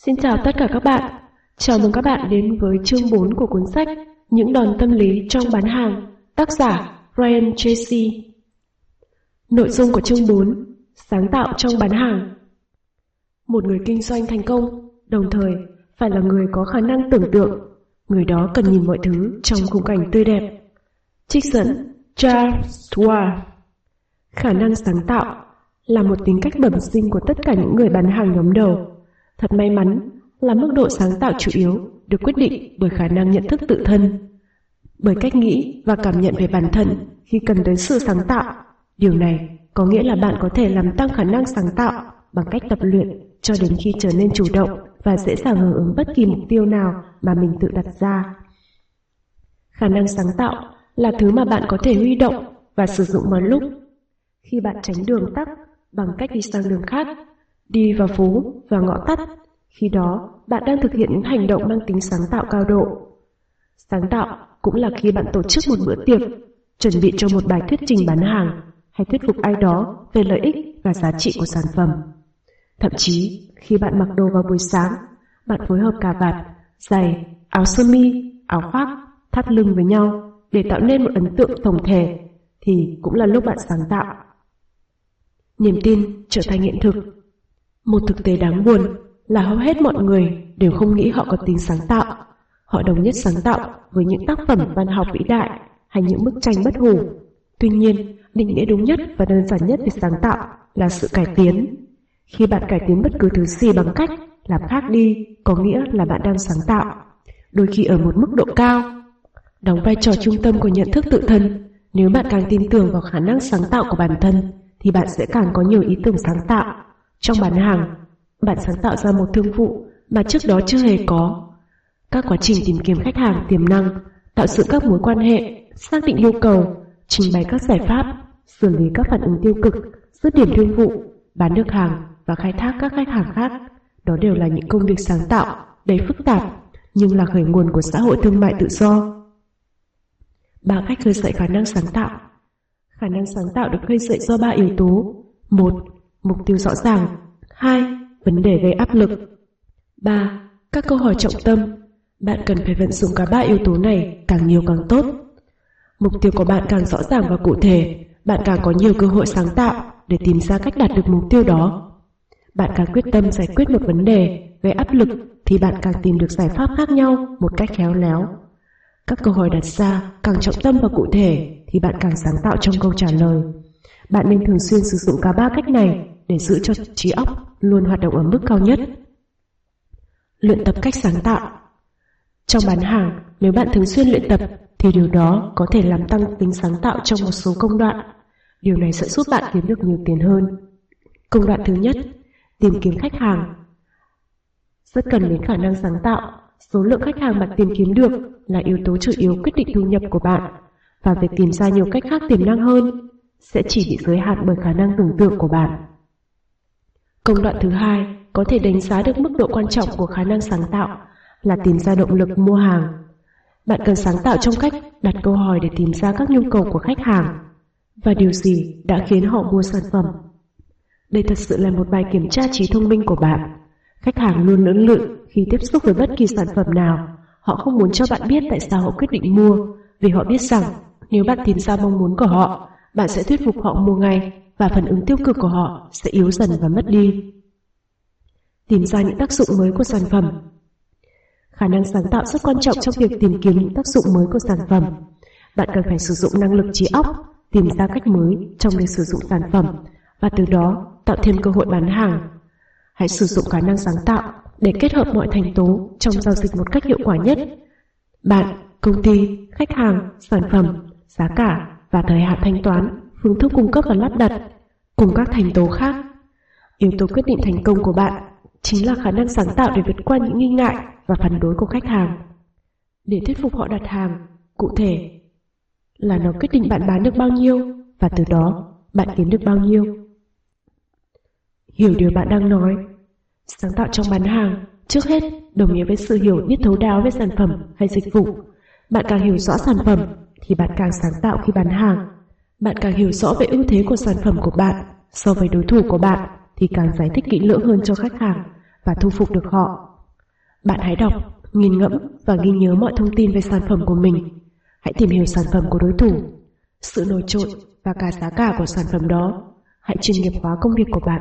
Xin chào tất cả các bạn. Chào mừng các bạn đến với chương 4 của cuốn sách Những đòn tâm lý trong bán hàng, tác giả Brian Tracy. Nội dung của chương 4: Sáng tạo trong bán hàng. Một người kinh doanh thành công, đồng thời phải là người có khả năng tưởng tượng. Người đó cần nhìn mọi thứ trong khung cảnh tươi đẹp. Trích dẫn Charles Schwab. Khả năng sáng tạo là một tính cách bẩm sinh của tất cả những người bán hàng nhóm đầu. Thật may mắn là mức độ sáng tạo chủ yếu được quyết định bởi khả năng nhận thức tự thân, bởi cách nghĩ và cảm nhận về bản thân khi cần tới sự sáng tạo. Điều này có nghĩa là bạn có thể làm tăng khả năng sáng tạo bằng cách tập luyện cho đến khi trở nên chủ động và dễ dàng hưởng ứng bất kỳ mục tiêu nào mà mình tự đặt ra. Khả năng sáng tạo là thứ mà bạn có thể huy động và sử dụng mọi lúc. Khi bạn tránh đường tắc bằng cách đi sang đường khác, đi vào phố và ngõ tắt, khi đó bạn đang thực hiện những hành động mang tính sáng tạo cao độ. Sáng tạo cũng là khi bạn tổ chức một bữa tiệc, chuẩn bị cho một bài thuyết trình bán hàng hay thuyết phục ai đó về lợi ích và giá trị của sản phẩm. Thậm chí khi bạn mặc đồ vào buổi sáng, bạn phối hợp cà vạt, giày, áo sơ mi, áo khoác, thắt lưng với nhau để tạo nên một ấn tượng tổng thể, thì cũng là lúc bạn sáng tạo. Niềm tin trở thành hiện thực. Một thực tế đáng buồn là hầu hết mọi người đều không nghĩ họ có tính sáng tạo. Họ đồng nhất sáng tạo với những tác phẩm văn học vĩ đại hay những bức tranh bất hủ. Tuy nhiên, định nghĩa đúng nhất và đơn giản nhất về sáng tạo là sự cải tiến. Khi bạn cải tiến bất cứ thứ gì bằng cách làm khác đi, có nghĩa là bạn đang sáng tạo, đôi khi ở một mức độ cao. Đóng vai trò trung tâm của nhận thức tự thân, nếu bạn càng tin tưởng vào khả năng sáng tạo của bản thân, thì bạn sẽ càng có nhiều ý tưởng sáng tạo. Trong bán hàng, bạn sáng tạo ra một thương vụ mà trước đó chưa hề có. Các quá trình tìm kiếm khách hàng tiềm năng, tạo dựng các mối quan hệ, xác định nhu cầu, trình bày các giải pháp, xử lý các phản ứng tiêu cực, dứt điểm thương vụ, bán được hàng và khai thác các khách hàng khác. Đó đều là những công việc sáng tạo, đầy phức tạp, nhưng là khởi nguồn của xã hội thương mại tự do. 3 cách khơi dậy khả năng sáng tạo. Khả năng sáng tạo được khơi dậy do 3 yếu tố. 1. Mục tiêu rõ ràng. 2. Vấn đề gây áp lực. 3. Các câu hỏi trọng tâm. Bạn cần phải vận dụng cả 3 yếu tố này càng nhiều càng tốt. Mục tiêu của bạn càng rõ ràng và cụ thể, bạn càng có nhiều cơ hội sáng tạo để tìm ra cách đạt được mục tiêu đó. Bạn càng quyết tâm giải quyết một vấn đề gây áp lực thì bạn càng tìm được giải pháp khác nhau một cách khéo léo. Các câu hỏi đặt ra càng trọng tâm và cụ thể thì bạn càng sáng tạo trong câu trả lời. Bạn nên thường xuyên sử dụng cả 3 cách này để giữ cho trí óc luôn hoạt động ở mức cao nhất. Luyện tập cách sáng tạo. Trong bán hàng, nếu bạn thường xuyên luyện tập thì điều đó có thể làm tăng tính sáng tạo trong một số công đoạn. Điều này sẽ giúp bạn kiếm được nhiều tiền hơn. Công đoạn thứ nhất, tìm kiếm khách hàng. Rất cần đến khả năng sáng tạo. Số lượng khách hàng bạn tìm kiếm được là yếu tố chủ yếu quyết định thu nhập của bạn, và việc tìm ra nhiều cách khác tiềm năng hơn sẽ chỉ bị giới hạn bởi khả năng tưởng tượng của bạn. Công đoạn thứ hai có thể đánh giá được mức độ quan trọng của khả năng sáng tạo là tìm ra động lực mua hàng. Bạn cần sáng tạo trong cách đặt câu hỏi để tìm ra các nhu cầu của khách hàng và điều gì đã khiến họ mua sản phẩm. Đây thật sự là một bài kiểm tra trí thông minh của bạn. Khách hàng luôn lưỡng lự khi tiếp xúc với bất kỳ sản phẩm nào. Họ không muốn cho bạn biết tại sao họ quyết định mua, vì họ biết rằng nếu bạn tìm ra mong muốn của họ, bạn sẽ thuyết phục họ mua ngay và phản ứng tiêu cực của họ sẽ yếu dần và mất đi. Tìm ra những tác dụng mới của sản phẩm. Khả năng sáng tạo rất quan trọng trong việc tìm kiếm những tác dụng mới của sản phẩm. Bạn cần phải sử dụng năng lực trí óc, tìm ra cách mới trong việc sử dụng sản phẩm và từ đó tạo thêm cơ hội bán hàng. Hãy sử dụng khả năng sáng tạo để kết hợp mọi thành tố trong giao dịch một cách hiệu quả nhất. Bạn, công ty, khách hàng, sản phẩm, giá cả và thời hạn thanh toán, phương thức cung cấp và lắp đặt, cùng các thành tố khác. Yếu tố quyết định thành công của bạn chính là khả năng sáng tạo để vượt qua những nghi ngại và phản đối của khách hàng. Để thuyết phục họ đặt hàng, cụ thể là nó quyết định bạn bán được bao nhiêu và từ đó bạn kiếm được bao nhiêu. Hiểu điều bạn đang nói. Sáng tạo trong bán hàng trước hết đồng nghĩa với sự hiểu biết thấu đáo về sản phẩm hay dịch vụ. Bạn càng hiểu rõ sản phẩm thì bạn càng sáng tạo khi bán hàng. Bạn càng hiểu rõ về ưu thế của sản phẩm của bạn so với đối thủ của bạn thì càng giải thích kỹ lưỡng hơn cho khách hàng và thu phục được họ. Bạn hãy đọc, nghiền ngẫm và ghi nhớ mọi thông tin về sản phẩm của mình. Hãy tìm hiểu sản phẩm của đối thủ, sự nổi trội và cả giá cả của sản phẩm đó. Hãy chuyên nghiệp hóa công việc của bạn.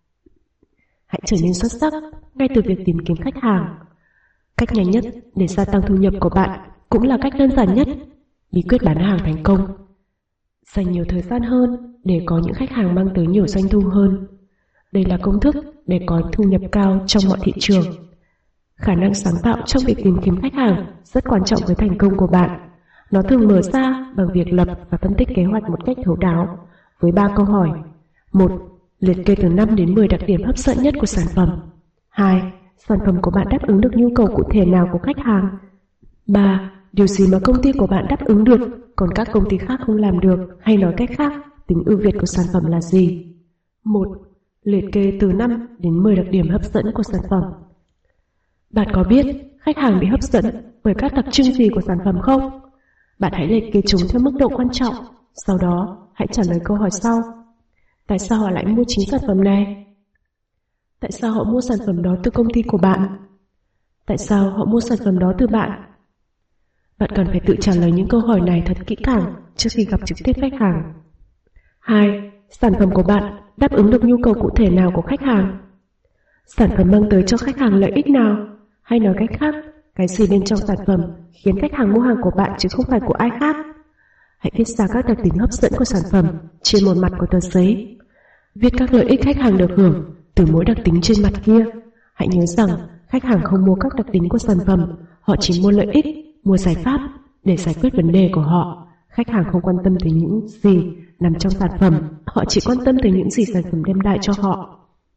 Hãy trở nên xuất sắc ngay từ việc tìm kiếm khách hàng. Cách nhanh nhất để gia tăng thu nhập của bạn cũng là cách đơn giản nhất. Bí quyết bán hàng thành công. Dành nhiều thời gian hơn để có những khách hàng mang tới nhiều doanh thu hơn. Đây là công thức để có thu nhập cao trong mọi thị trường. Khả năng sáng tạo trong việc tìm kiếm khách hàng rất quan trọng với thành công của bạn. Nó thường mở ra bằng việc lập và phân tích kế hoạch một cách thấu đáo với 3 câu hỏi. 1. Liệt kê từ 5 đến 10 đặc điểm hấp dẫn nhất của sản phẩm. 2. Sản phẩm của bạn đáp ứng được nhu cầu cụ thể nào của khách hàng. 3. Điều gì mà công ty của bạn đáp ứng được, còn các công ty khác không làm được, hay nói cách khác, tính ưu việt của sản phẩm là gì? 1. Liệt kê từ 5 đến 10 đặc điểm hấp dẫn của sản phẩm. Bạn có biết khách hàng bị hấp dẫn bởi các đặc trưng gì của sản phẩm không? Bạn hãy liệt kê chúng theo mức độ quan trọng. Sau đó, hãy trả lời câu hỏi sau. Tại sao họ lại mua chính sản phẩm này? Tại sao họ mua sản phẩm đó từ công ty của bạn? Tại sao họ mua sản phẩm đó từ bạn? Bạn cần phải tự trả lời những câu hỏi này thật kỹ càng trước khi gặp trực tiếp khách hàng. 2. Sản phẩm của bạn đáp ứng được nhu cầu cụ thể nào của khách hàng? Sản phẩm mang tới cho khách hàng lợi ích nào? Hay nói cách khác, cái gì bên trong sản phẩm khiến khách hàng mua hàng của bạn chứ không phải của ai khác? Hãy viết ra các đặc tính hấp dẫn của sản phẩm trên một mặt của tờ giấy. Viết các lợi ích khách hàng được hưởng từ mỗi đặc tính trên mặt kia. Hãy nhớ rằng khách hàng không mua các đặc tính của sản phẩm, họ chỉ mua lợi ích, mua giải pháp để giải quyết vấn đề của họ. Khách hàng không quan tâm tới những gì nằm trong sản phẩm, họ chỉ quan tâm tới những gì sản phẩm đem lại cho họ.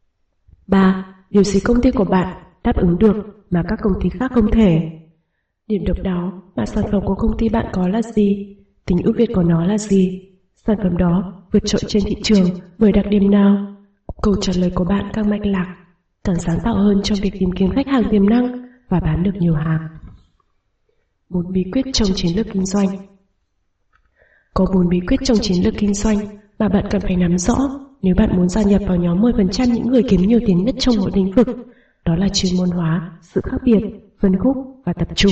3. Điều gì công ty của bạn đáp ứng được mà các công ty khác không thể? Điểm độc đáo mà sản phẩm của công ty bạn có là gì? Tính ưu việt của nó là gì? Sản phẩm đó vượt trội trên thị trường bởi đặc điểm nào? Câu trả lời của bạn càng mạch lạc, càng sáng tạo hơn trong việc tìm kiếm khách hàng tiềm năng và bán được nhiều hàng. 4 bí quyết trong chiến lược kinh doanh. Có 4 bí quyết trong chiến lược kinh doanh mà bạn cần phải nắm rõ nếu bạn muốn gia nhập vào nhóm 10% những người kiếm nhiều tiền nhất trong mỗi lĩnh vực. Đó là chuyên môn hóa, sự khác biệt, phân khúc và tập trung.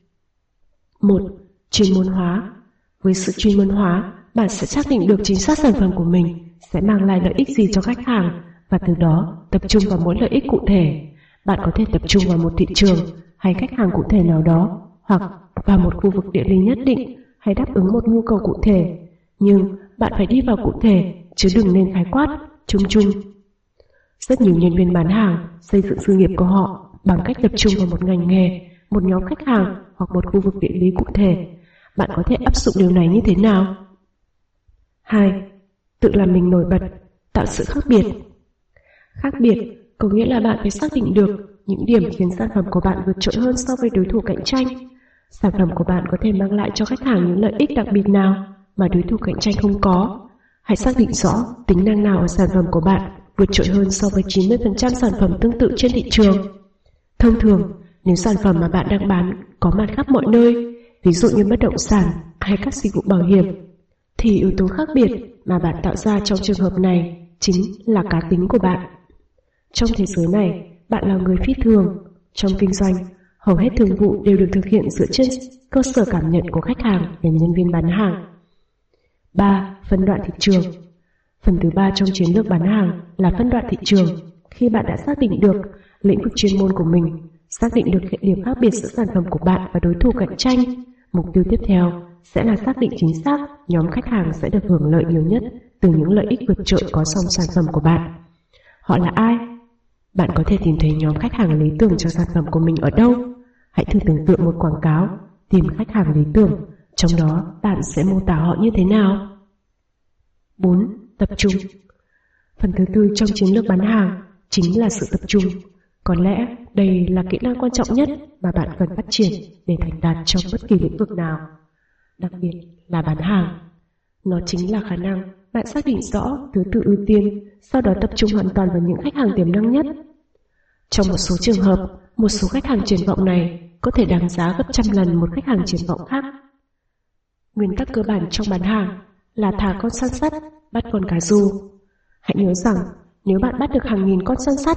1. Chuyên môn hóa. Với sự chuyên môn hóa, bạn sẽ xác định được chính xác sản phẩm của mình sẽ mang lại lợi ích gì cho khách hàng và từ đó tập trung vào mỗi lợi ích cụ thể. Bạn có thể tập trung vào một thị trường hay khách hàng cụ thể nào đó, hoặc vào một khu vực địa lý nhất định, hay đáp ứng một nhu cầu cụ thể. Nhưng bạn phải đi vào cụ thể, chứ đừng nên khái quát, chung chung. Rất nhiều nhân viên bán hàng xây dựng sự nghiệp của họ bằng cách tập trung vào một ngành nghề, một nhóm khách hàng hoặc một khu vực địa lý cụ thể. Bạn có thể áp dụng điều này như thế nào? 2. Tự làm mình nổi bật, tạo sự khác biệt. Khác biệt có nghĩa là bạn phải xác định được những điểm khiến sản phẩm của bạn vượt trội hơn so với đối thủ cạnh tranh. Sản phẩm của bạn có thể mang lại cho khách hàng những lợi ích đặc biệt nào mà đối thủ cạnh tranh không có. Hãy xác định rõ tính năng nào ở sản phẩm của bạn vượt trội hơn so với 90% sản phẩm tương tự trên thị trường. Thông thường, nếu sản phẩm mà bạn đang bán có mặt khắp mọi nơi, ví dụ như bất động sản hay các dịch vụ bảo hiểm, thì yếu tố khác biệt mà bạn tạo ra trong trường hợp này chính là cá tính của bạn. Trong thế giới này, bạn là người phi thường. Trong kinh doanh, hầu hết thương vụ đều được thực hiện dựa trên cơ sở cảm nhận của khách hàng về nhân viên bán hàng. 3. Phân đoạn thị trường. Phần thứ 3 trong chiến lược bán hàng là phân đoạn thị trường. Khi bạn đã xác định được lĩnh vực chuyên môn của mình, xác định được điểm khác biệt giữa sản phẩm của bạn và đối thủ cạnh tranh, mục tiêu tiếp theo sẽ là xác định chính xác nhóm khách hàng sẽ được hưởng lợi nhiều nhất từ những lợi ích vượt trội có trong sản phẩm của bạn. Họ là ai? Bạn có thể tìm thấy nhóm khách hàng lý tưởng cho sản phẩm của mình ở đâu? Hãy thử tưởng tượng một quảng cáo tìm khách hàng lý tưởng, trong đó bạn sẽ mô tả họ như thế nào? 4. Tập trung. Phần thứ 4 trong chiến lược bán hàng chính là sự tập trung. Có lẽ đây là kỹ năng quan trọng nhất mà bạn cần phát triển để thành đạt trong bất kỳ lĩnh vực nào, đặc biệt là bán hàng. Nó chính là khả năng bạn xác định rõ thứ tự ưu tiên, sau đó tập trung hoàn toàn vào những khách hàng tiềm năng nhất. Trong một số trường hợp, một số khách hàng triển vọng này có thể đáng giá gấp trăm lần một khách hàng triển vọng khác. Nguyên tắc cơ bản trong bán hàng là thả con săn sắt, bắt con cá ru. Hãy nhớ rằng nếu bạn bắt được hàng nghìn con săn sắt,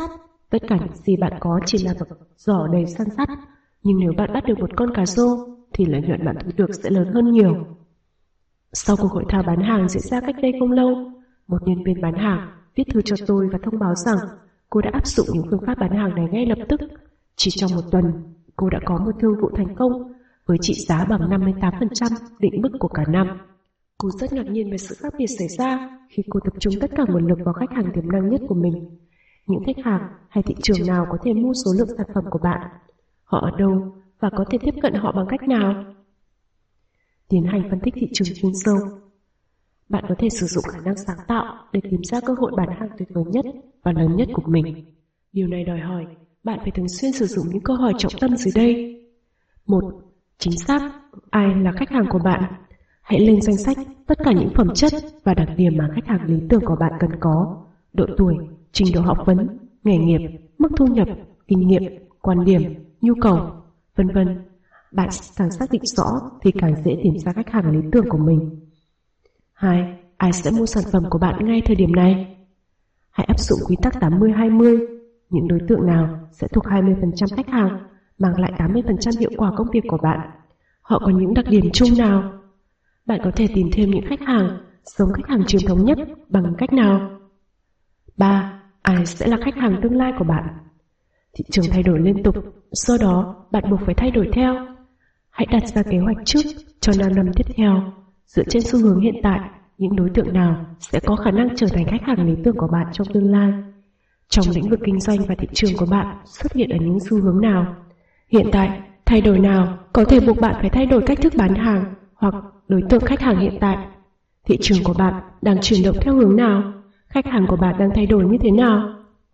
Tất cả những gì bạn có chỉ là một giỏ đầy săn sắt, nhưng nếu bạn bắt được một con cá rô, thì lợi nhuận bạn thu được sẽ lớn hơn nhiều. Sau cuộc hội thảo bán hàng diễn ra cách đây không lâu, một nhân viên bán hàng viết thư cho tôi và thông báo rằng cô đã áp dụng những phương pháp bán hàng này ngay lập tức. Chỉ trong một tuần, cô đã có một thương vụ thành công với trị giá bằng 58% định mức của cả năm. Cô rất ngạc nhiên về sự khác biệt xảy ra khi cô tập trung tất cả nguồn lực vào khách hàng tiềm năng nhất của mình. Những khách hàng hay thị trường nào có thể mua số lượng sản phẩm của bạn? Họ ở đâu và có thể tiếp cận họ bằng cách nào? Tiến hành phân tích thị trường chuyên sâu. Bạn có thể sử dụng khả năng sáng tạo để tìm ra cơ hội bán hàng tuyệt vời nhất và lớn nhất của mình. Điều này đòi hỏi bạn phải thường xuyên sử dụng những câu hỏi trọng tâm dưới đây. 1. Chính xác, ai là khách hàng của bạn? Hãy lên danh sách tất cả những phẩm chất và đặc điểm mà khách hàng lý tưởng của bạn cần có: độ tuổi, trình độ học vấn, nghề nghiệp, mức thu nhập, kinh nghiệm, quan điểm, nhu cầu, vân vân. Bạn càng xác định rõ thì càng dễ tìm ra khách hàng lý tưởng của mình. 2. Ai sẽ mua sản phẩm của bạn ngay thời điểm này? Hãy áp dụng quy tắc 80-20. Những đối tượng nào sẽ thuộc 20% khách hàng, mang lại 80% hiệu quả công việc của bạn? Họ có những đặc điểm chung nào? Bạn có thể tìm thêm những khách hàng giống khách hàng truyền thống nhất bằng cách nào? 3. Ai sẽ là khách hàng tương lai của bạn? Thị trường thay đổi liên tục, do đó bạn buộc phải thay đổi theo. Hãy đặt ra kế hoạch trước cho 5 năm tiếp theo. Dựa trên xu hướng hiện tại, những đối tượng nào sẽ có khả năng trở thành khách hàng lý tưởng của bạn trong tương lai? Trong lĩnh vực kinh doanh và thị trường của bạn xuất hiện ở những xu hướng nào? Hiện tại, thay đổi nào có thể buộc bạn phải thay đổi cách thức bán hàng hoặc đối tượng khách hàng hiện tại? Thị trường của bạn đang chuyển động theo hướng nào? Khách hàng của bạn đang thay đổi như thế nào?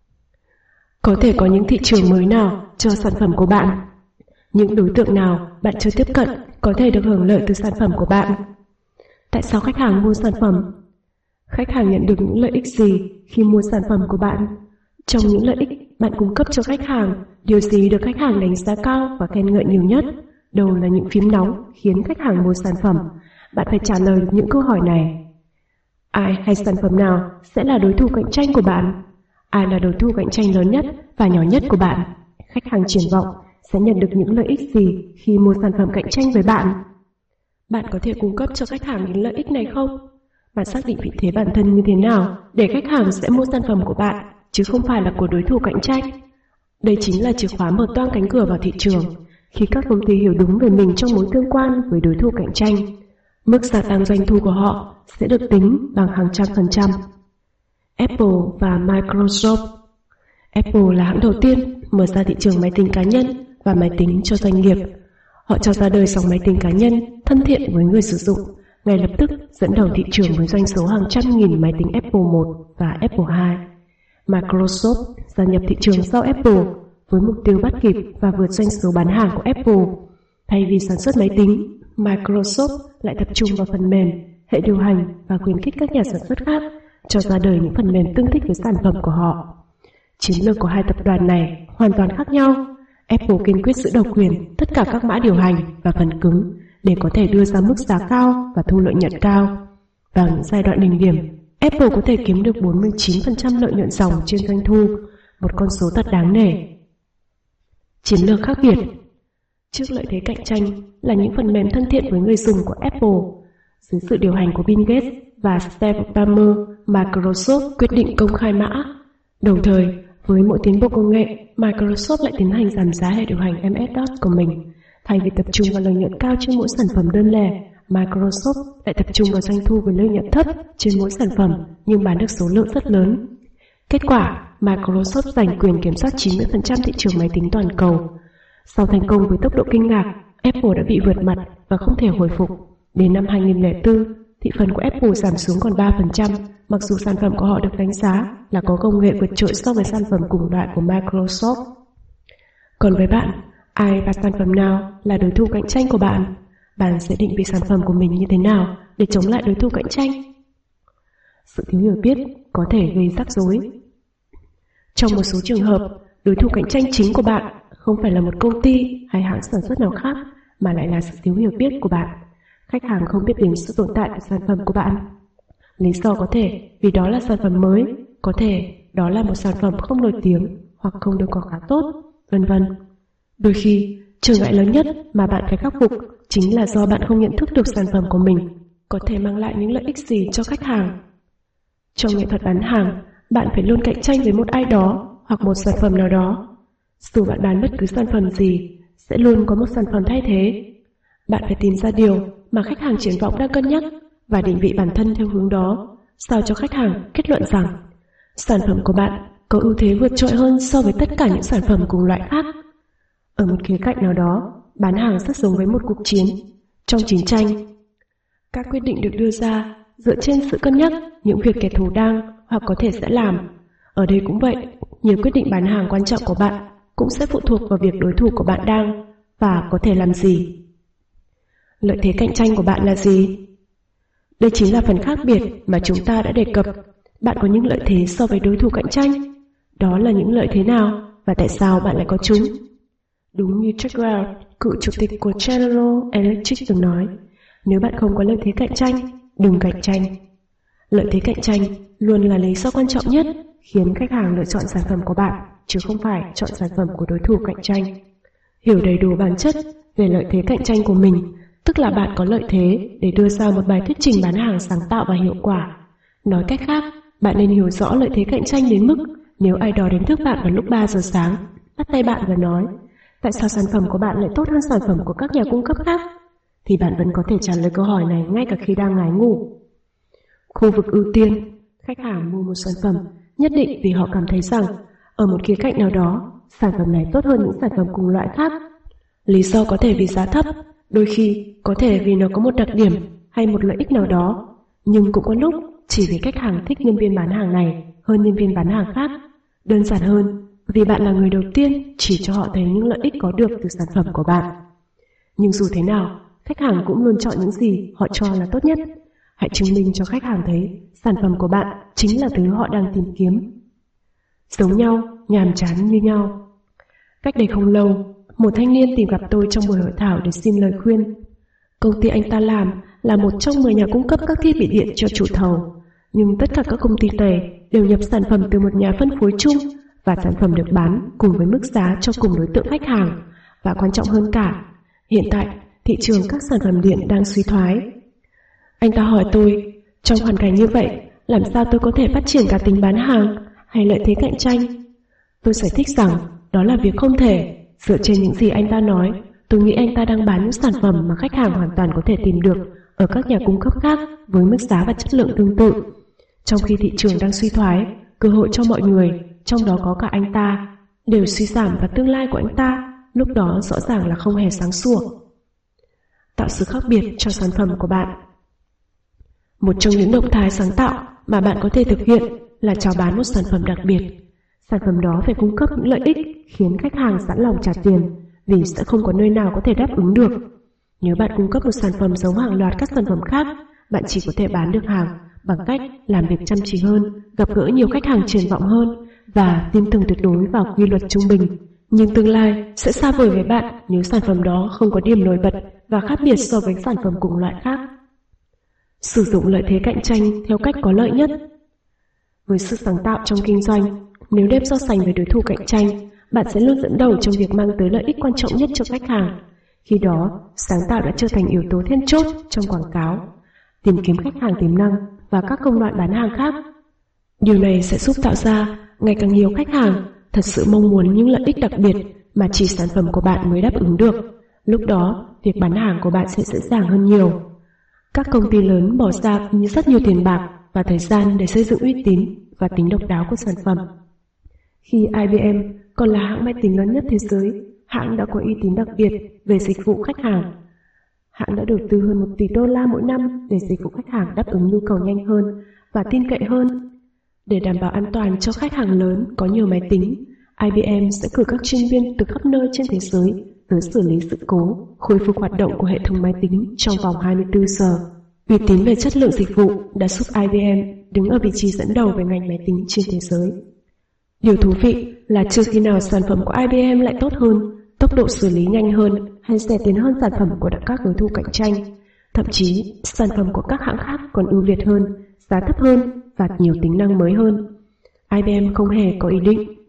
Có thể có những thị trường mới nào cho sản phẩm của bạn? Những đối tượng nào bạn chưa tiếp cận có thể được hưởng lợi từ sản phẩm của bạn? Tại sao khách hàng mua sản phẩm? Khách hàng nhận được những lợi ích gì khi mua sản phẩm của bạn? Trong những lợi ích bạn cung cấp cho khách hàng, điều gì được khách hàng đánh giá cao và khen ngợi nhiều nhất? Đâu là những phím nóng khiến khách hàng mua sản phẩm? Bạn phải trả lời được những câu hỏi này. Ai hay sản phẩm nào sẽ là đối thủ cạnh tranh của bạn? Ai là đối thủ cạnh tranh lớn nhất và nhỏ nhất của bạn? Khách hàng triển vọng sẽ nhận được những lợi ích gì khi mua sản phẩm cạnh tranh với bạn? Bạn có thể cung cấp cho khách hàng những lợi ích này không? Bạn xác định vị thế bản thân như thế nào để khách hàng sẽ mua sản phẩm của bạn, chứ không phải là của đối thủ cạnh tranh? Đây chính là chìa khóa mở toang cánh cửa vào thị trường. Khi các công ty hiểu đúng về mình trong mối tương quan với đối thủ cạnh tranh, mức gia tăng doanh thu của họ sẽ được tính bằng hàng trăm %. Apple và Microsoft. Apple là hãng đầu tiên mở ra thị trường máy tính cá nhân và máy tính cho doanh nghiệp. Họ cho ra đời dòng máy tính cá nhân thân thiện với người sử dụng, ngay lập tức dẫn đầu thị trường với doanh số hàng trăm nghìn máy tính Apple 1 và Apple 2. Microsoft gia nhập thị trường sau Apple với mục tiêu bắt kịp và vượt doanh số bán hàng của Apple. Thay vì sản xuất máy tính, Microsoft lại tập trung vào phần mềm, hệ điều hành và khuyến khích các nhà sản xuất khác cho ra đời những phần mềm tương thích với sản phẩm của họ. Chiến lược của hai tập đoàn này hoàn toàn khác nhau. Apple kiên quyết giữ độc quyền tất cả các mã điều hành và phần cứng để có thể đưa ra mức giá cao và thu lợi nhuận cao. Vào những giai đoạn đỉnh điểm, Apple có thể kiếm được 49% lợi nhuận ròng trên doanh thu, một con số thật đáng nể. Chiến lược khác biệt. Trước lợi thế cạnh tranh là những phần mềm thân thiện với người dùng của Apple, dưới sự điều hành của Bill Gates và Steve Ballmer, Microsoft quyết định công khai mã. Đồng thời, với mỗi tiến bộ công nghệ, Microsoft lại tiến hành giảm giá hệ điều hành MS-DOS của mình. Thay vì tập trung vào lợi nhuận cao trên mỗi sản phẩm đơn lẻ, Microsoft lại tập trung vào doanh thu với lợi nhuận thấp trên mỗi sản phẩm nhưng bán được số lượng rất lớn. Kết quả, Microsoft giành quyền kiểm soát 90% thị trường máy tính toàn cầu. Sau thành công với tốc độ kinh ngạc, Apple đã bị vượt mặt và không thể hồi phục. Đến năm 2004, thị phần của Apple giảm xuống còn 3%, mặc dù sản phẩm của họ được đánh giá là có công nghệ vượt trội so với sản phẩm cùng loại của Microsoft. Còn với bạn, ai và sản phẩm nào là đối thủ cạnh tranh của bạn? Bạn sẽ định vị sản phẩm của mình như thế nào để chống lại đối thủ cạnh tranh? Sự thiếu hiểu biết có thể gây rắc rối. Trong một số trường hợp, đối thủ cạnh tranh chính của bạn không phải là một công ty hay hãng sản xuất nào khác, mà lại là sự thiếu hiểu biết của bạn. Khách hàng không biết đến sự tồn tại của sản phẩm của bạn. Lý do có thể vì đó là sản phẩm mới, có thể đó là một sản phẩm không nổi tiếng, hoặc không được có khá tốt, vân vân. Đôi khi, trở ngại lớn nhất mà bạn phải khắc phục chính là do bạn không nhận thức được sản phẩm của mình có thể mang lại những lợi ích gì cho khách hàng. Trong nghệ thuật bán hàng, bạn phải luôn cạnh tranh với một ai đó hoặc một sản phẩm nào đó. Dù bạn bán bất cứ sản phẩm gì, sẽ luôn có một sản phẩm thay thế. Bạn phải tìm ra điều mà khách hàng triển vọng đang cân nhắc và định vị bản thân theo hướng đó, sao cho khách hàng kết luận rằng sản phẩm của bạn có ưu thế vượt trội hơn so với tất cả những sản phẩm cùng loại khác. Ở một khía cạnh nào đó, bán hàng rất giống với một cuộc chiến. Trong chiến tranh, các quyết định được đưa ra dựa trên sự cân nhắc những việc kẻ thù đang hoặc có thể sẽ làm. Ở đây cũng vậy, nhiều quyết định bán hàng quan trọng của bạn cũng sẽ phụ thuộc vào việc đối thủ của bạn đang và có thể làm gì. Lợi thế cạnh tranh của bạn là gì? Đây chính là phần khác biệt mà chúng ta đã đề cập. Bạn có những lợi thế so với đối thủ cạnh tranh. Đó là những lợi thế nào và tại sao bạn lại có chúng? Đúng như Jack Welch, cựu chủ tịch của General Electric từng nói, nếu bạn không có lợi thế cạnh tranh, đừng cạnh tranh. Lợi thế cạnh tranh luôn là lý do quan trọng nhất khiến khách hàng lựa chọn sản phẩm của bạn, chứ không phải chọn sản phẩm của đối thủ cạnh tranh. Hiểu đầy đủ bản chất về lợi thế cạnh tranh của mình, tức là bạn có lợi thế để đưa ra một bài thuyết trình bán hàng sáng tạo và hiệu quả. Nói cách khác, bạn nên hiểu rõ lợi thế cạnh tranh đến mức nếu ai đó đến thức bạn vào lúc 3 giờ sáng, bắt tay bạn và nói tại sao sản phẩm của bạn lại tốt hơn sản phẩm của các nhà cung cấp khác, thì bạn vẫn có thể trả lời câu hỏi này ngay cả khi đang ngái ngủ. Khu vực ưu tiên, khách hàng mua một sản phẩm nhất định vì họ cảm thấy rằng ở một khía cạnh nào đó, sản phẩm này tốt hơn những sản phẩm cùng loại khác. Lý do có thể vì giá thấp, đôi khi có thể vì nó có một đặc điểm hay một lợi ích nào đó, nhưng cũng có lúc chỉ vì khách hàng thích nhân viên bán hàng này hơn nhân viên bán hàng khác. Đơn giản hơn, vì bạn là người đầu tiên chỉ cho họ thấy những lợi ích có được từ sản phẩm của bạn. Nhưng dù thế nào, khách hàng cũng luôn chọn những gì họ cho là tốt nhất. Hãy chứng minh cho khách hàng thấy sản phẩm của bạn chính là thứ họ đang tìm kiếm. Giống nhau, nhàm chán như nhau. Cách đây không lâu, một thanh niên tìm gặp tôi trong buổi hội thảo để xin lời khuyên. Công ty anh ta làm là một trong 10 nhà cung cấp các thiết bị điện cho chủ thầu, nhưng tất cả các công ty này đều nhập sản phẩm từ một nhà phân phối chung và sản phẩm được bán cùng với mức giá cho cùng đối tượng khách hàng. Và quan trọng hơn cả, hiện tại thị trường các sản phẩm điện đang suy thoái. Anh ta hỏi tôi, trong hoàn cảnh như vậy, làm sao tôi có thể phát triển cả tính bán hàng hay lợi thế cạnh tranh? Tôi giải thích rằng đó là việc không thể. Dựa trên những gì anh ta nói, tôi nghĩ anh ta đang bán những sản phẩm mà khách hàng hoàn toàn có thể tìm được ở các nhà cung cấp khác với mức giá và chất lượng tương tự. Trong khi thị trường đang suy thoái, cơ hội cho mọi người, trong đó có cả anh ta, đều suy giảm và tương lai của anh ta lúc đó rõ ràng là không hề sáng sủa. Tạo sự khác biệt cho sản phẩm của bạn. Một trong những động thái sáng tạo mà bạn có thể thực hiện là chào bán một sản phẩm đặc biệt. Sản phẩm đó phải cung cấp những lợi ích khiến khách hàng sẵn lòng trả tiền, vì sẽ không có nơi nào có thể đáp ứng được. Nếu bạn cung cấp một sản phẩm giống hàng loạt các sản phẩm khác, bạn chỉ có thể bán được hàng bằng cách làm việc chăm chỉ hơn, gặp gỡ nhiều khách hàng triển vọng hơn và tin tưởng tuyệt đối vào quy luật trung bình. Nhưng tương lai sẽ xa vời với bạn nếu sản phẩm đó không có điểm nổi bật và khác biệt so với sản phẩm cùng loại khác. Sử dụng lợi thế cạnh tranh theo cách có lợi nhất. Với sự sáng tạo trong kinh doanh, nếu đem so sánh với đối thủ cạnh tranh, bạn sẽ luôn dẫn đầu trong việc mang tới lợi ích quan trọng nhất cho khách hàng. Khi đó, sáng tạo đã trở thành yếu tố then chốt trong quảng cáo, tìm kiếm khách hàng tiềm năng và các công đoạn bán hàng khác. Điều này sẽ giúp tạo ra ngày càng nhiều khách hàng thật sự mong muốn những lợi ích đặc biệt mà chỉ sản phẩm của bạn mới đáp ứng được. Lúc đó, việc bán hàng của bạn sẽ dễ dàng hơn nhiều. Các công ty lớn bỏ ra rất nhiều tiền bạc và thời gian để xây dựng uy tín và tính độc đáo của sản phẩm. Khi IBM còn là hãng máy tính lớn nhất thế giới, hãng đã có uy tín đặc biệt về dịch vụ khách hàng. Hãng đã đầu tư hơn 1 tỷ đô la mỗi năm để dịch vụ khách hàng đáp ứng nhu cầu nhanh hơn và tin cậy hơn. Để đảm bảo an toàn cho khách hàng lớn có nhiều máy tính, IBM sẽ cử các chuyên viên từ khắp nơi trên thế giới tới xử lý sự cố, khôi phục hoạt động của hệ thống máy tính trong vòng 24 giờ. Uy tín về chất lượng dịch vụ đã giúp IBM đứng ở vị trí dẫn đầu về ngành máy tính trên thế giới. Điều thú vị là chưa khi nào sản phẩm của IBM lại tốt hơn, tốc độ xử lý nhanh hơn hay rẻ tiền hơn sản phẩm của các đối thủ cạnh tranh. Thậm chí, sản phẩm của các hãng khác còn ưu việt hơn, giá thấp hơn và nhiều tính năng mới hơn. IBM không hề có ý định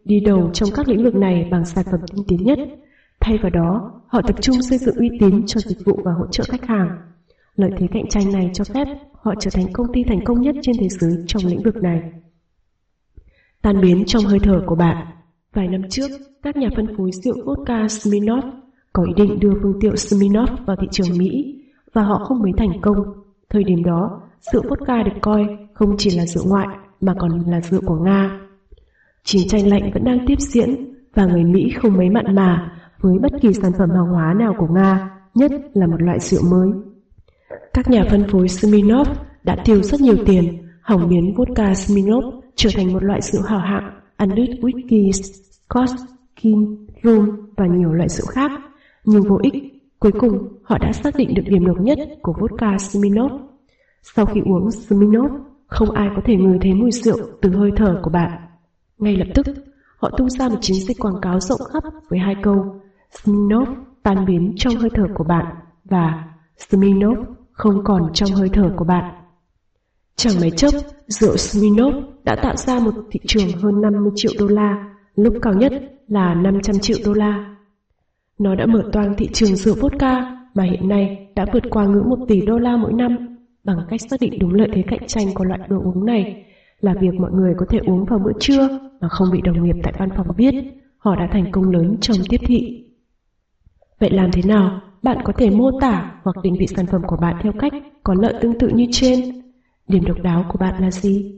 đi đầu trong các lĩnh vực này bằng sản phẩm tiên tiến nhất. Thay vào đó, họ tập trung xây dựng uy tín cho dịch vụ và hỗ trợ khách hàng. Lợi thế cạnh tranh này cho phép họ trở thành công ty thành công nhất trên thế giới trong lĩnh vực này. Tan biến trong hơi thở của bạn. Vài năm trước, các nhà phân phối rượu vodka Smirnoff có ý định đưa phương tiệu Smirnoff vào thị trường Mỹ, và họ không mấy thành công. Thời điểm đó, rượu vodka được coi không chỉ là rượu ngoại mà còn là rượu của Nga. Chiến tranh lạnh vẫn đang tiếp diễn, và người Mỹ không mấy mặn mà với bất kỳ sản phẩm hàng hóa nào của Nga, nhất là một loại rượu mới. Các nhà phân phối Smirnoff đã tiêu rất nhiều tiền hỏng biến vodka Smirnoff trở thành một loại rượu hảo hạng, ăn đứt whisky, scotch, gin, rum và nhiều loại rượu khác, nhưng vô ích. Cuối cùng, họ đã xác định được điểm độc nhất của vodka Smirnoff. Sau khi uống Smirnoff, không ai có thể ngửi thấy mùi rượu từ hơi thở của bạn. Ngay lập tức, họ tung ra một chiến dịch quảng cáo rộng khắp với hai câu: Smirnoff tan biến trong hơi thở của bạn và Smirnoff không còn trong hơi thở của bạn. Chẳng mấy chốc, rượu Smirnoff đã tạo ra một thị trường hơn 50 triệu đô la, lúc cao nhất là 500 triệu đô la. Nó đã mở toang thị trường rượu vodka mà hiện nay đã vượt qua ngưỡng 1 tỷ đô la mỗi năm. Bằng cách xác định đúng lợi thế cạnh tranh của loại đồ uống này là việc mọi người có thể uống vào bữa trưa mà không bị đồng nghiệp tại văn phòng biết, họ đã thành công lớn trong tiếp thị. Vậy làm thế nào bạn có thể mô tả hoặc định vị sản phẩm của bạn theo cách có lợi tương tự như trên? Điểm độc đáo của bạn là gì?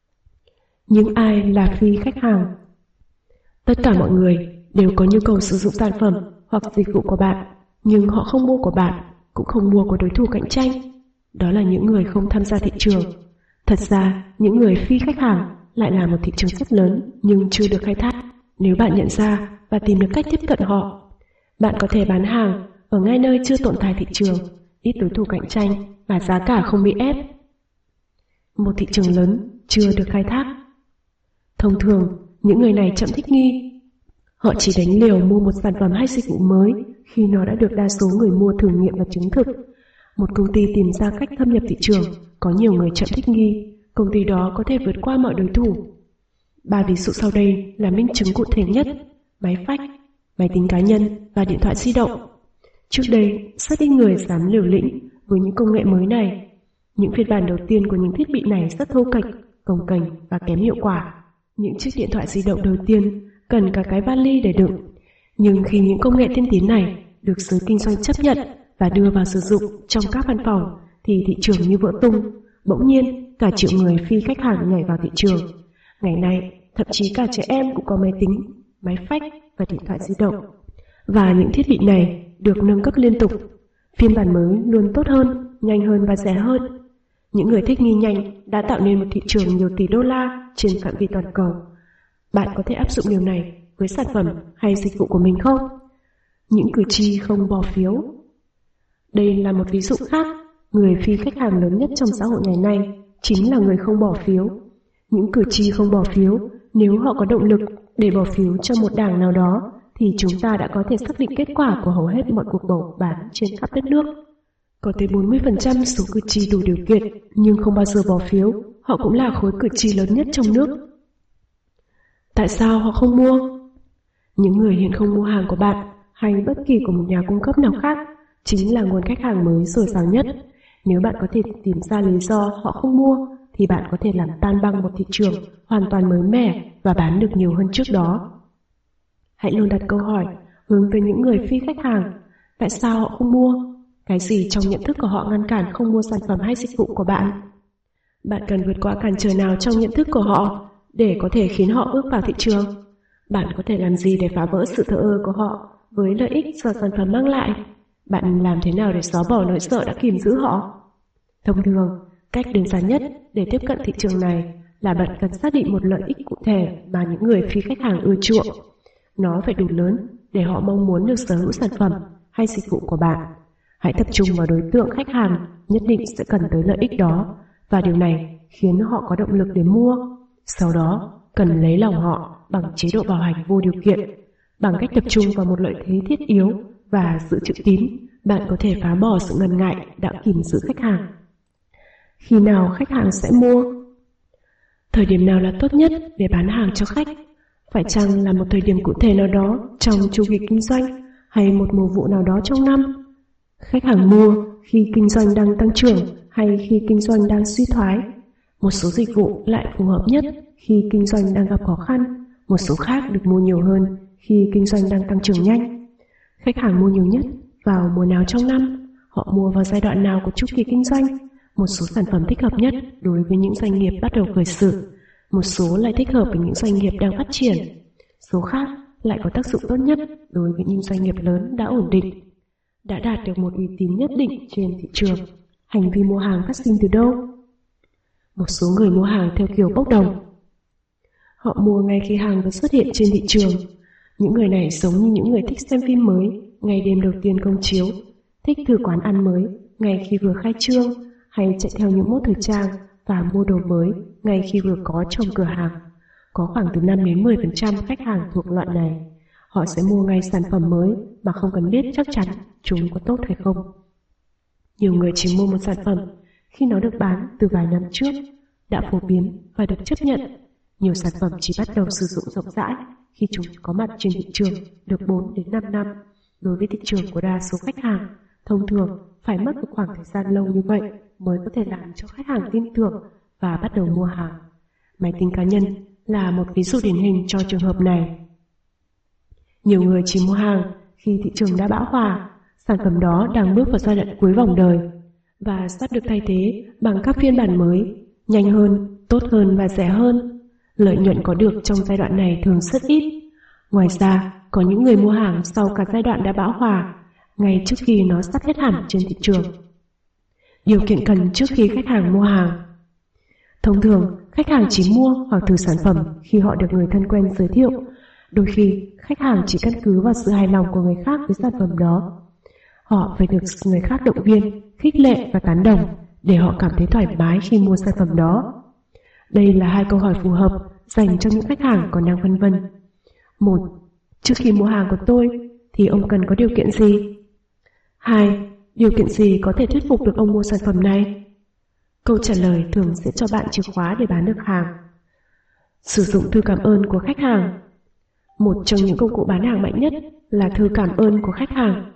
Những ai là phi khách hàng? Tất cả mọi người đều có nhu cầu sử dụng sản phẩm hoặc dịch vụ của bạn, nhưng họ không mua của bạn, cũng không mua của đối thủ cạnh tranh. Đó là những người không tham gia thị trường. Thật ra, những người phi khách hàng lại là một thị trường rất lớn nhưng chưa được khai thác. Nếu bạn nhận ra và tìm được cách tiếp cận họ, bạn có thể bán hàng ở ngay nơi chưa tồn tại thị trường, ít đối thủ cạnh tranh và giá cả không bị ép. Một thị trường lớn chưa được khai thác. Thông thường, những người này chậm thích nghi. Họ chỉ đánh liều mua một sản phẩm hay dịch vụ mới khi nó đã được đa số người mua thử nghiệm và chứng thực. Một công ty tìm ra cách thâm nhập thị trường, có nhiều người chậm thích nghi, công ty đó có thể vượt qua mọi đối thủ. 3 ví dụ sau đây là minh chứng cụ thể nhất: máy phách, máy tính cá nhân và điện thoại di động. Trước đây, rất ít người dám liều lĩnh với những công nghệ mới này. Những phiên bản đầu tiên của những thiết bị này rất thô kệch, cồng kềnh và kém hiệu quả. Những chiếc điện thoại di động đầu tiên cần cả cái vali để đựng. Nhưng khi những công nghệ tiên tiến này được giới kinh doanh chấp nhận và đưa vào sử dụng trong các văn phòng, thì thị trường như vỡ tung. Bỗng nhiên, cả triệu người phi khách hàng nhảy vào thị trường. Ngày nay, thậm chí cả trẻ em cũng có máy tính, máy phách và điện thoại di động. Và những thiết bị này được nâng cấp liên tục. Phiên bản mới luôn tốt hơn, nhanh hơn và rẻ hơn. Những người thích nghi nhanh đã tạo nên một thị trường nhiều tỷ đô la trên phạm vi toàn cầu. Bạn có thể áp dụng điều này với sản phẩm hay dịch vụ của mình không? Những cử tri không bỏ phiếu. Đây là một ví dụ khác. Người phi khách hàng lớn nhất trong xã hội ngày nay chính là người không bỏ phiếu. Những cử tri không bỏ phiếu, nếu họ có động lực để bỏ phiếu cho một đảng nào đó, thì chúng ta đã có thể xác định kết quả của hầu hết mọi cuộc bầu bán trên khắp đất nước. Có tới 40% số cử tri đủ điều kiện nhưng không bao giờ bỏ phiếu. Họ cũng là khối cử tri lớn nhất trong nước. Tại sao họ không mua? Những người hiện không mua hàng của bạn hay bất kỳ của một nhà cung cấp nào khác chính là nguồn khách hàng mới dồi dào nhất. Nếu bạn có thể tìm ra lý do họ không mua, thì bạn có thể làm tan băng một thị trường hoàn toàn mới mẻ và bán được nhiều hơn trước đó. Hãy luôn đặt câu hỏi hướng tới những người phi khách hàng: tại sao họ không mua? Cái gì trong nhận thức của họ ngăn cản không mua sản phẩm hay dịch vụ của bạn? Bạn cần vượt qua cản trở nào trong nhận thức của họ để có thể khiến họ bước vào thị trường? Bạn có thể làm gì để phá vỡ sự thờ ơ của họ với lợi ích do sản phẩm mang lại? Bạn làm thế nào để xóa bỏ nỗi sợ đã kìm giữ họ? Thông thường, cách đơn giản nhất để tiếp cận thị trường này là bạn cần xác định một lợi ích cụ thể mà những người phi khách hàng ưa chuộng. Nó phải đủ lớn để họ mong muốn được sở hữu sản phẩm hay dịch vụ của bạn. Hãy tập trung vào đối tượng khách hàng nhất định sẽ cần tới lợi ích đó, và điều này khiến họ có động lực để mua. Sau đó, cần lấy lòng họ bằng chế độ bảo hành vô điều kiện. Bằng cách tập trung vào một lợi thế thiết yếu và giữ chữ tín, bạn có thể phá bỏ sự ngần ngại đã kìm giữ khách hàng. Khi nào khách hàng sẽ mua? Thời điểm nào là tốt nhất để bán hàng cho khách? Phải chăng là một thời điểm cụ thể nào đó trong chu kỳ kinh doanh hay một mùa vụ nào đó trong năm? Khách hàng mua khi kinh doanh đang tăng trưởng hay khi kinh doanh đang suy thoái? Một số dịch vụ lại phù hợp nhất khi kinh doanh đang gặp khó khăn, một số khác được mua nhiều hơn khi kinh doanh đang tăng trưởng nhanh. Khách hàng mua nhiều nhất vào mùa nào trong năm? Họ mua vào giai đoạn nào của chu kỳ kinh doanh? Một số sản phẩm thích hợp nhất đối với những doanh nghiệp bắt đầu khởi sự, một số lại thích hợp với những doanh nghiệp đang phát triển. Số khác lại có tác dụng tốt nhất đối với những doanh nghiệp lớn đã ổn định, đã đạt được một uy tín nhất định trên thị trường. Hành vi mua hàng phát sinh từ đâu? Một số người mua hàng theo kiểu bốc đồng. Họ mua ngay khi hàng vừa xuất hiện trên thị trường. Những người này giống như những người thích xem phim mới ngày đêm đầu tiên công chiếu, thích thử quán ăn mới ngay khi vừa khai trương, hay chạy theo những mốt thời trang và mua đồ mới ngay khi vừa có trong cửa hàng. Có khoảng từ 5 đến 10% khách hàng thuộc loại này. Họ sẽ mua ngay sản phẩm mới mà không cần biết chắc chắn chúng có tốt hay không. Nhiều người chỉ mua một sản phẩm khi nó được bán từ vài năm trước, đã phổ biến và được chấp nhận. Nhiều sản phẩm chỉ bắt đầu sử dụng rộng rãi khi chúng có mặt trên thị trường được 4 đến 5 năm. Đối với thị trường của đa số khách hàng, thông thường phải mất một khoảng thời gian lâu như vậy mới có thể làm cho khách hàng tin tưởng và bắt đầu mua hàng. Máy tính cá nhân là một ví dụ điển hình cho trường hợp này. Nhiều người chỉ mua hàng khi thị trường đã bão hòa, sản phẩm đó đang bước vào giai đoạn cuối vòng đời và sắp được thay thế bằng các phiên bản mới, nhanh hơn, tốt hơn và rẻ hơn. Lợi nhuận có được trong giai đoạn này thường rất ít. Ngoài ra, có những người mua hàng sau cả giai đoạn đã bão hòa, ngay trước khi nó sắp hết hẳn trên thị trường. Điều kiện cần trước khi khách hàng mua hàng. Thông thường, khách hàng chỉ mua hoặc thử sản phẩm khi họ được người thân quen giới thiệu. Đôi khi, khách hàng chỉ căn cứ vào sự hài lòng của người khác với sản phẩm đó. Họ phải được người khác động viên, khích lệ và tán đồng để họ cảm thấy thoải mái khi mua sản phẩm đó. Đây là 2 câu hỏi phù hợp dành cho những khách hàng còn đang phân vân. 1. Trước khi mua hàng của tôi thì ông cần có điều kiện gì? 2. Điều kiện gì có thể thuyết phục được ông mua sản phẩm này? Câu trả lời thường sẽ cho bạn chìa khóa để bán được hàng. Sử dụng thư cảm ơn của khách hàng. Một trong những công cụ bán hàng mạnh nhất là thư cảm ơn của khách hàng.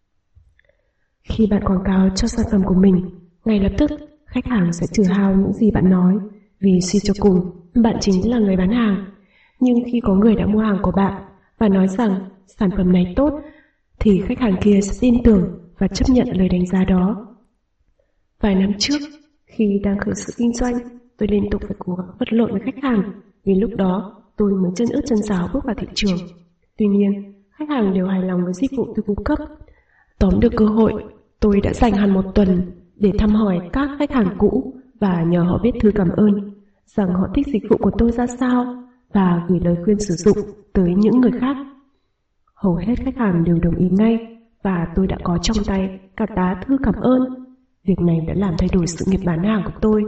Khi bạn quảng cáo cho sản phẩm của mình, ngay lập tức khách hàng sẽ trừ hao những gì bạn nói, vì suy cho cùng, bạn chính là người bán hàng. Nhưng khi có người đã mua hàng của bạn và nói rằng sản phẩm này tốt, thì khách hàng kia sẽ tin tưởng và chấp nhận lời đánh giá đó. Vài năm trước, khi đang khởi sự kinh doanh, tôi liên tục phải cố gắng vật lộn với khách hàng, vì lúc đó tôi mới chân ướt chân ráo bước vào thị trường. Tuy nhiên, khách hàng đều hài lòng với dịch vụ tôi cung cấp. Tóm được cơ hội, tôi đã dành hẳn 1 tuần để thăm hỏi các khách hàng cũ và nhờ họ viết thư cảm ơn rằng họ thích dịch vụ của tôi ra sao và gửi lời khuyên sử dụng tới những người khác. Hầu hết khách hàng đều đồng ý ngay và tôi đã có trong tay cả tá thư cảm ơn. Việc này đã làm thay đổi sự nghiệp bán hàng của tôi.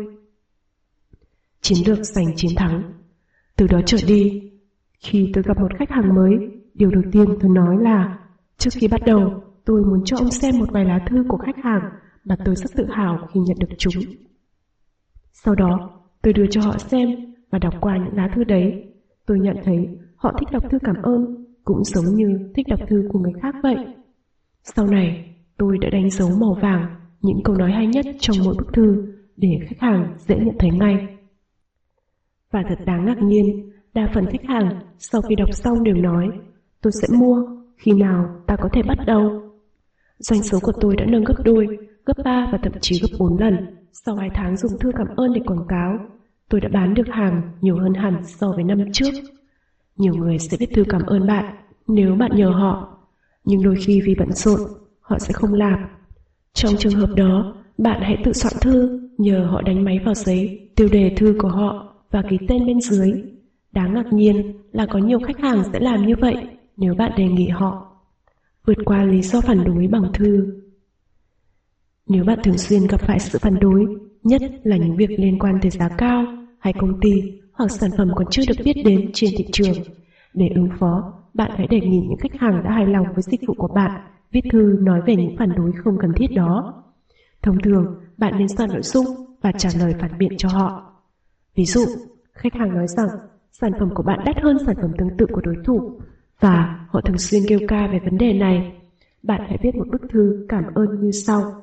Chiến lược giành chiến thắng. Từ đó trở đi, khi tôi gặp một khách hàng mới, điều đầu tiên tôi nói là trước khi bắt đầu, tôi muốn cho ông xem một vài lá thư của khách hàng và tôi rất tự hào khi nhận được chúng. Sau đó, tôi đưa cho họ xem và đọc qua những lá thư đấy. Tôi nhận thấy họ thích đọc thư cảm ơn, cũng giống như thích đọc thư của người khác vậy. Sau này, tôi đã đánh dấu màu vàng những câu nói hay nhất trong mỗi bức thư để khách hàng dễ nhận thấy ngay. Và thật đáng ngạc nhiên, đa phần khách hàng sau khi đọc xong đều nói tôi sẽ mua, khi nào ta có thể bắt đầu. Doanh số của tôi đã nâng gấp đôi, gấp 3 và thậm chí gấp 4 lần. Sau 2 tháng dùng thư cảm ơn để quảng cáo, tôi đã bán được hàng nhiều hơn hẳn so với năm trước. Nhiều người sẽ viết thư cảm ơn bạn nếu bạn nhờ họ, nhưng đôi khi vì bận rộn, họ sẽ không làm. Trong trường hợp đó, bạn hãy tự soạn thư, nhờ họ đánh máy vào giấy, tiêu đề thư của họ và ký tên bên dưới. Đáng ngạc nhiên là có nhiều khách hàng sẽ làm như vậy nếu bạn đề nghị họ. Vượt qua lý do phản đối bằng thư. Nếu bạn thường xuyên gặp phải sự phản đối, nhất là những việc liên quan tới giá cao hay công ty hoặc sản phẩm còn chưa được biết đến trên thị trường, để ứng phó, bạn hãy đề nghị những khách hàng đã hài lòng với dịch vụ của bạn viết thư nói về những phản đối không cần thiết đó. Thông thường, bạn nên soạn nội dung và trả lời phản biện cho họ. Ví dụ, khách hàng nói rằng Sản phẩm của bạn đắt hơn sản phẩm tương tự của đối thủ, và họ thường xuyên kêu ca về vấn đề này. Bạn hãy viết một bức thư cảm ơn như sau.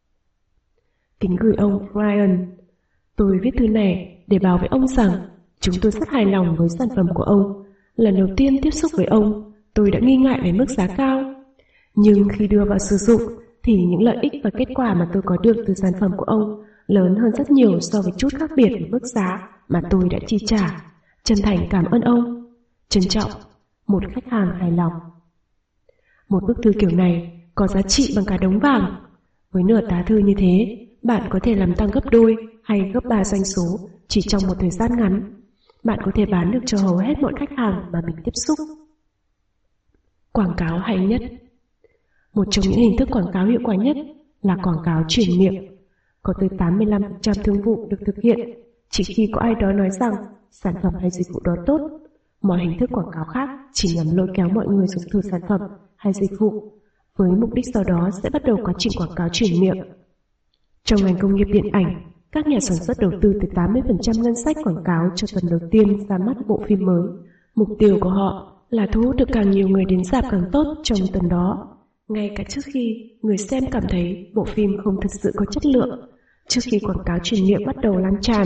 Kính gửi ông Brian. Tôi viết thư này để báo với ông rằng chúng tôi rất hài lòng với sản phẩm của ông. Lần đầu tiên tiếp xúc với ông, tôi đã nghi ngại về mức giá cao. Nhưng khi đưa vào sử dụng, thì những lợi ích và kết quả mà tôi có được từ sản phẩm của ông lớn hơn rất nhiều so với chút khác biệt về mức giá mà tôi đã chi trả. Chân thành cảm ơn ông. Trân trọng, một khách hàng hài lòng. Một bức thư kiểu này có giá trị bằng cả đống vàng. Với nửa tá thư như thế, bạn có thể làm tăng gấp đôi hay gấp 3 doanh số chỉ trong một thời gian ngắn. Bạn có thể bán được cho hầu hết mọi khách hàng mà mình tiếp xúc. Quảng cáo hay nhất. Một trong những hình thức quảng cáo hiệu quả nhất là quảng cáo truyền miệng. Có tới 85% thương vụ được thực hiện chỉ khi có ai đó nói rằng sản phẩm hay dịch vụ đó tốt. Mọi hình thức quảng cáo khác chỉ nhằm lôi kéo mọi người dùng thử sản phẩm hay dịch vụ, với mục đích sau đó sẽ bắt đầu quá trình quảng cáo truyền miệng. Trong ngành công nghiệp điện ảnh, các nhà sản xuất đầu tư tới 80% ngân sách quảng cáo cho tuần đầu tiên ra mắt bộ phim mới. Mục tiêu của họ là thu hút được càng nhiều người đến rạp càng tốt trong tuần đó, ngay cả trước khi người xem cảm thấy bộ phim không thực sự có chất lượng, trước khi quảng cáo truyền miệng bắt đầu lan tràn.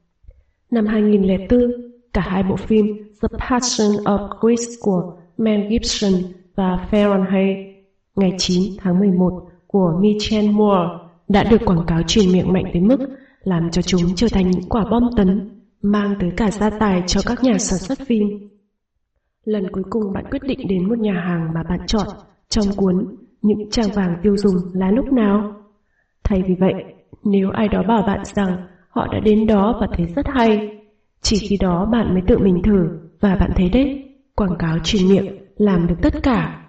Năm 2004, cả hai bộ phim The Passion of Christ của Mel Gibson và Fahrenheit ngày 9 tháng 11 của Michael Moore đã được quảng cáo truyền miệng mạnh tới mức làm cho chúng trở thành những quả bom tấn, mang tới cả gia tài cho các nhà sản xuất phim. Lần cuối cùng bạn quyết định đến một nhà hàng mà bạn chọn trong cuốn Những trang vàng tiêu dùng là lúc nào? Thay vì vậy, nếu ai đó bảo bạn rằng họ đã đến đó và thấy rất hay, chỉ khi đó bạn mới tự mình thử và bạn thấy đấy, quảng cáo truyền miệng làm được tất cả.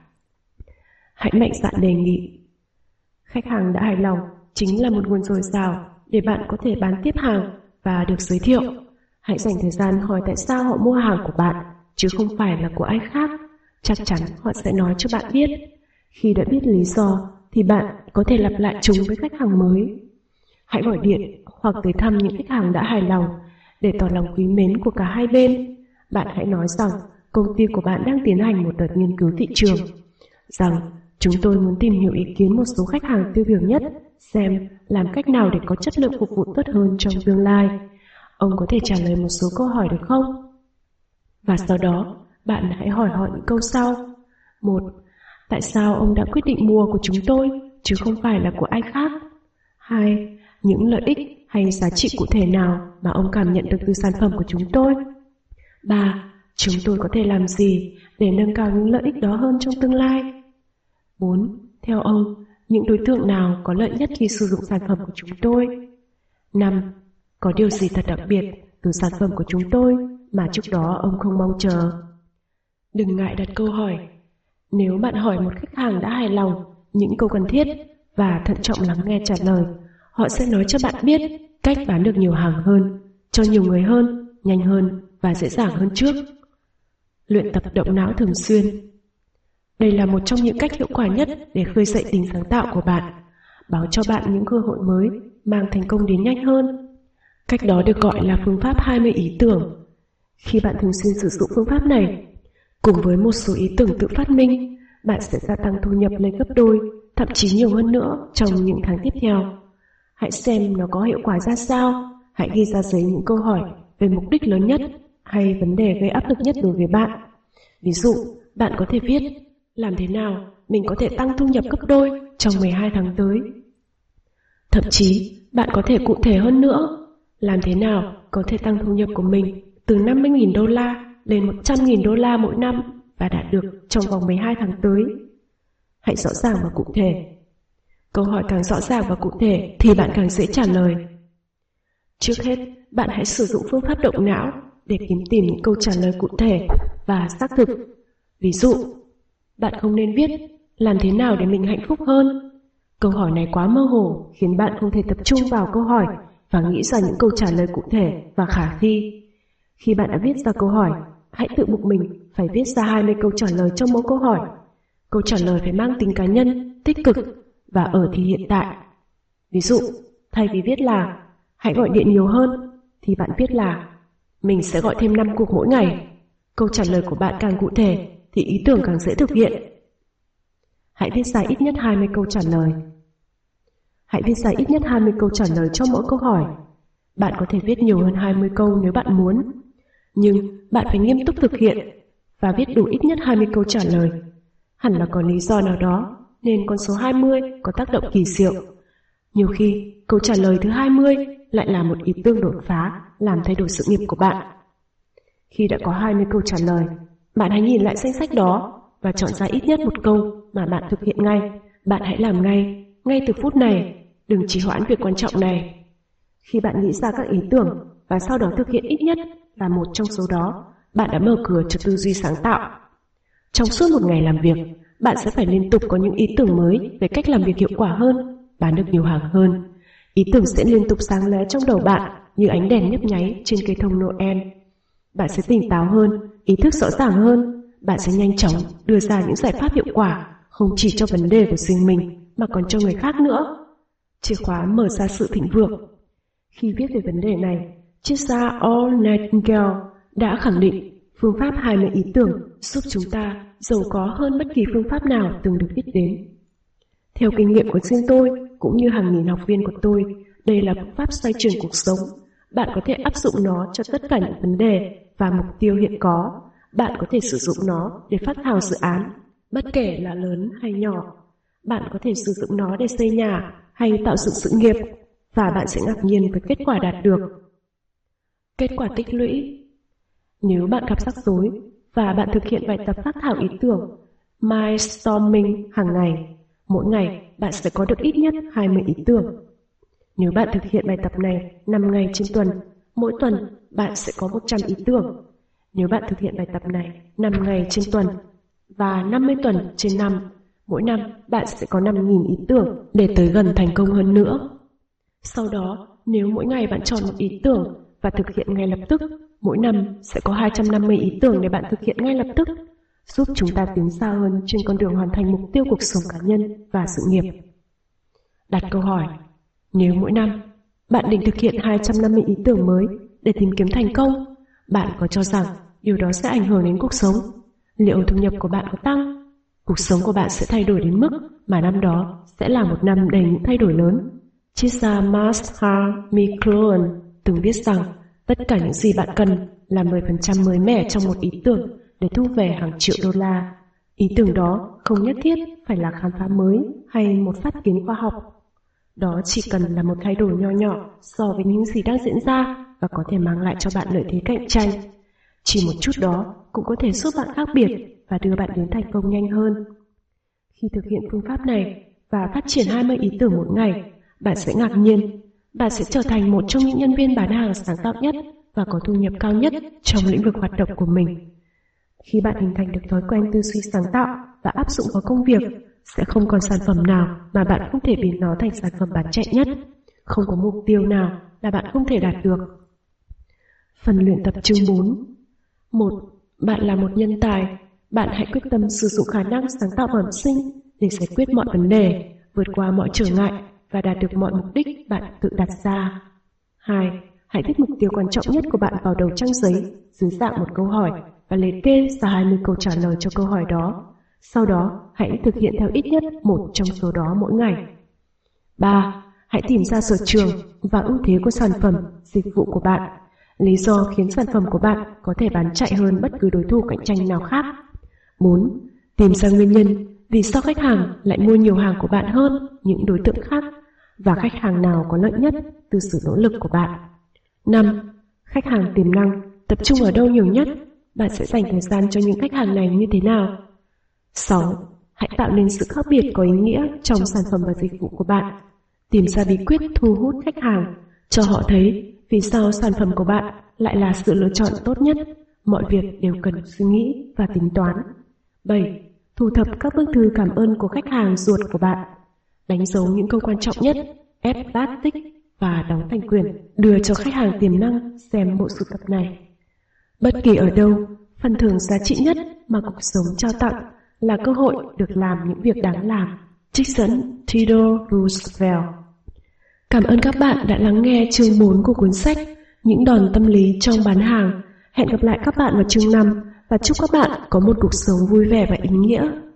Hãy mạnh dạn đề nghị. Khách hàng đã hài lòng chính là một nguồn dồi dào để bạn có thể bán tiếp hàng và được giới thiệu. Hãy dành thời gian hỏi tại sao họ mua hàng của bạn, chứ không phải là của ai khác. Chắc chắn họ sẽ nói cho bạn biết. Khi đã biết lý do, thì bạn có thể lặp lại chúng với khách hàng mới. Hãy gọi điện hoặc tới thăm những khách hàng đã hài lòng để tỏ lòng quý mến của cả hai bên. Bạn hãy nói rằng công ty của bạn đang tiến hành một đợt nghiên cứu thị trường, rằng chúng tôi muốn tìm hiểu ý kiến một số khách hàng tiêu biểu nhất, xem làm cách nào để có chất lượng phục vụ tốt hơn trong tương lai. Ông có thể trả lời một số câu hỏi được không? Và sau đó, bạn hãy hỏi họ những câu sau. 1. Tại sao ông đã quyết định mua của chúng tôi, chứ không phải là của ai khác? 2. Những lợi ích hay giá trị cụ thể nào mà ông cảm nhận được từ sản phẩm của chúng tôi? 3. Chúng tôi có thể làm gì để nâng cao những lợi ích đó hơn trong tương lai? 4. Theo ông, những đối tượng nào có lợi nhất khi sử dụng sản phẩm của chúng tôi? 5. Có điều gì thật đặc biệt từ sản phẩm của chúng tôi mà trước đó ông không mong chờ? Đừng ngại đặt câu hỏi. Nếu bạn hỏi một khách hàng đã hài lòng những câu cần thiết và thận trọng lắng nghe trả lời, họ sẽ nói cho bạn biết cách bán được nhiều hàng hơn, cho nhiều người hơn, nhanh hơn và dễ dàng hơn trước. Luyện tập động não thường xuyên. Đây là một trong những cách hiệu quả nhất để khơi dậy tính sáng tạo của bạn, báo cho bạn những cơ hội mới mang thành công đến nhanh hơn. Cách đó được gọi là phương pháp 20 ý tưởng. Khi bạn thường xuyên sử dụng phương pháp này, cùng với một số ý tưởng tự phát minh, bạn sẽ gia tăng thu nhập lên gấp đôi, thậm chí nhiều hơn nữa trong những tháng tiếp theo. Hãy xem nó có hiệu quả ra sao. Hãy ghi ra giấy những câu hỏi về mục đích lớn nhất hay vấn đề gây áp lực nhất đối với bạn. Ví dụ, bạn có thể viết: làm thế nào mình có thể tăng thu nhập gấp đôi trong 12 tháng tới? Thậm chí, bạn có thể cụ thể hơn nữa: làm thế nào có thể tăng thu nhập của mình từ 50.000 đô la lên 100.000 đô la mỗi năm và đạt được trong vòng 12 tháng tới? Hãy rõ ràng và cụ thể. Câu hỏi càng rõ ràng và cụ thể thì bạn càng dễ trả lời. Trước hết, bạn hãy sử dụng phương pháp động não để kiếm tìm những câu trả lời cụ thể và xác thực. Ví dụ, bạn không nên viết làm thế nào để mình hạnh phúc hơn. Câu hỏi này quá mơ hồ, khiến bạn không thể tập trung vào câu hỏi và nghĩ ra những câu trả lời cụ thể và khả thi. Khi bạn đã viết ra câu hỏi, hãy tự buộc mình phải viết ra 20 câu trả lời cho mỗi câu hỏi. Câu trả lời phải mang tính cá nhân, tích cực và ở thì hiện tại. Ví dụ, thay vì viết là hãy gọi điện nhiều hơn, thì bạn viết là Mình sẽ gọi thêm 5 cuộc mỗi ngày. Câu trả lời của bạn càng cụ thể thì ý tưởng càng dễ thực hiện. Hãy viết ra ít nhất 20 câu trả lời. Hãy viết ra ít nhất 20 câu trả lời cho mỗi câu hỏi. Bạn có thể viết nhiều hơn 20 câu nếu bạn muốn, nhưng bạn phải nghiêm túc thực hiện và viết đủ ít nhất 20 câu trả lời. Hẳn là có lý do nào đó nên con số 20 có tác động kỳ diệu. Nhiều khi, câu trả lời thứ 20 lại là một ý tưởng đột phá làm thay đổi sự nghiệp của bạn. Khi đã có 20 câu trả lời, bạn hãy nhìn lại danh sách đó và chọn ra ít nhất một câu mà bạn thực hiện ngay. Bạn hãy làm ngay từ phút này, đừng trì hoãn việc quan trọng này. Khi bạn nghĩ ra các ý tưởng và sau đó thực hiện ít nhất là một trong số đó, bạn đã mở cửa cho tư duy sáng tạo. Trong suốt một ngày làm việc, bạn sẽ phải liên tục có những ý tưởng mới về cách làm việc hiệu quả hơn, bán được nhiều hàng hơn. Ý tưởng sẽ liên tục sáng lóe trong đầu bạn như ánh đèn nhấp nháy trên cây thông Noel. Bạn sẽ tỉnh táo hơn, ý thức rõ ràng hơn. Bạn sẽ nhanh chóng đưa ra những giải pháp hiệu quả, không chỉ cho vấn đề của riêng mình mà còn cho người khác nữa. Chìa khóa mở ra sự thịnh vượng. Khi viết về vấn đề này, triết gia Earl Nightingale đã khẳng định phương pháp 20 ý tưởng giúp chúng ta giàu có hơn bất kỳ phương pháp nào từng được biết đến. Theo kinh nghiệm của riêng tôi, cũng như hàng nghìn học viên của tôi, đây là phương pháp xoay chuyển cuộc sống. Bạn có thể áp dụng nó cho tất cả những vấn đề và mục tiêu hiện có. Bạn có thể sử dụng nó để phát thảo dự án, bất kể là lớn hay nhỏ. Bạn có thể sử dụng nó để xây nhà hay tạo dựng sự nghiệp, và bạn sẽ ngạc nhiên với kết quả đạt được. Kết quả tích lũy. Nếu bạn gặp rắc rối và bạn thực hiện bài tập phát thảo ý tưởng Mindstorming hàng ngày, mỗi ngày bạn sẽ có được ít nhất 20 ý tưởng. Nếu bạn thực hiện bài tập này 5 ngày trên tuần, mỗi tuần bạn sẽ có 100 ý tưởng. Nếu bạn thực hiện bài tập này 5 ngày trên tuần và 50 tuần trên năm, mỗi năm bạn sẽ có 5.000 ý tưởng để tới gần thành công hơn nữa. Sau đó, nếu mỗi ngày bạn chọn một ý tưởng và thực hiện ngay lập tức, mỗi năm sẽ có 250 ý tưởng để bạn thực hiện ngay lập tức, giúp chúng ta tiến xa hơn trên con đường hoàn thành mục tiêu cuộc sống cá nhân và sự nghiệp. Đặt câu hỏi, nếu mỗi năm bạn định thực hiện 250 ý tưởng mới để tìm kiếm thành công, bạn có cho rằng điều đó sẽ ảnh hưởng đến cuộc sống? Liệu thu nhập của bạn có tăng? Cuộc sống của bạn sẽ thay đổi đến mức mà năm đó sẽ là một năm đầy những thay đổi lớn. Triết gia Marshall McLuhan từng viết rằng tất cả những gì bạn cần là 10% mới mẻ trong một ý tưởng để thu về hàng triệu đô la. Ý tưởng đó không nhất thiết phải là khám phá mới hay một phát kiến khoa học. Đó chỉ cần là một thay đổi nho nhỏ so với những gì đang diễn ra và có thể mang lại cho bạn lợi thế cạnh tranh. Chỉ một chút đó cũng có thể giúp bạn khác biệt và đưa bạn đến thành công nhanh hơn. Khi thực hiện phương pháp này và phát triển 20 ý tưởng mỗi ngày, bạn sẽ ngạc nhiên. Bạn sẽ trở thành một trong những nhân viên bán hàng sáng tạo nhất và có thu nhập cao nhất trong lĩnh vực hoạt động của mình. Khi bạn hình thành được thói quen tư duy sáng tạo và áp dụng vào công việc, sẽ không còn sản phẩm nào mà bạn không thể biến nó thành sản phẩm bán chạy nhất. Không có mục tiêu nào là bạn không thể đạt được. Phần luyện tập chương 4. 1. Bạn là một nhân tài. Bạn hãy quyết tâm sử dụng khả năng sáng tạo bẩm sinh để giải quyết mọi vấn đề, vượt qua mọi trở ngại và đạt được mọi mục đích bạn tự đặt ra. 2. Hãy viết mục tiêu quan trọng nhất của bạn vào đầu trang giấy dưới dạng một câu hỏi và liệt kê ra 20 câu trả lời cho câu hỏi đó. Sau đó, hãy thực hiện theo ít nhất một trong số đó mỗi ngày. 3. Hãy tìm ra sở trường và ưu thế của sản phẩm, dịch vụ của bạn. Lý do khiến sản phẩm của bạn có thể bán chạy hơn bất cứ đối thủ cạnh tranh nào khác. 4. Tìm ra nguyên nhân vì sao khách hàng lại mua nhiều hàng của bạn hơn những đối tượng khác và khách hàng nào có lợi nhất từ sự nỗ lực của bạn. 5. Khách hàng tiềm năng tập trung ở đâu nhiều nhất? Bạn sẽ dành thời gian cho những khách hàng này như thế nào? 6. Hãy tạo nên sự khác biệt có ý nghĩa trong sản phẩm và dịch vụ của bạn. Tìm ra bí quyết thu hút khách hàng, cho họ thấy vì sao sản phẩm của bạn lại là sự lựa chọn tốt nhất. Mọi việc đều cần suy nghĩ và tính toán. 7. Thu thập các bức thư cảm ơn của khách hàng ruột của bạn. Đánh dấu những câu quan trọng nhất, ép plastic và đóng thành quyển, đưa cho khách hàng tiềm năng xem bộ sưu tập này. Bất kỳ ở đâu, phần thưởng giá trị nhất mà cuộc sống trao tặng là cơ hội được làm những việc đáng làm. Trích dẫn Theodore Roosevelt. Cảm ơn các bạn đã lắng nghe chương 4 của cuốn sách những đòn tâm lý trong bán hàng. Hẹn gặp lại các bạn vào chương 5 và chúc các bạn có một cuộc sống vui vẻ và ý nghĩa.